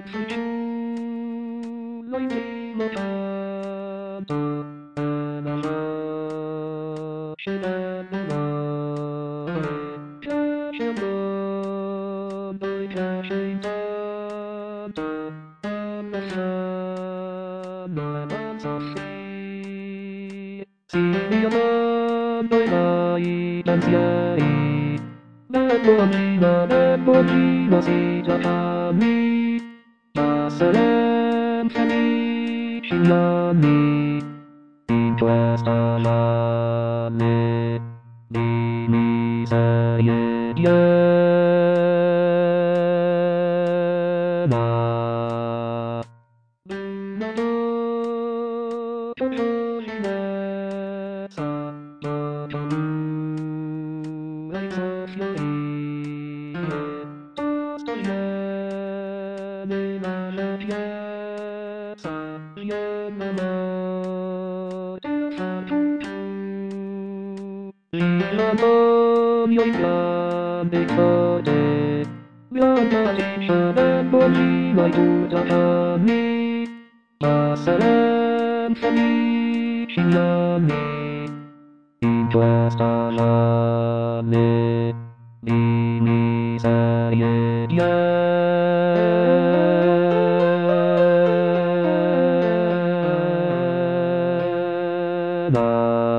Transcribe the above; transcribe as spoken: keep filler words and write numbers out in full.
No i mimo to nasza się Lamborghini si giocami, passeremo felici gli anni, in questa lame di miserie piena. Una dopo giovinezza, dopo nulla in soffiorire, togliere la piezza, viene morte fa tutto. L'amore in grande code, Bianca dice Lamborghini e tu giocami, passeremo felici gli anni, in questa lame di miserie piena.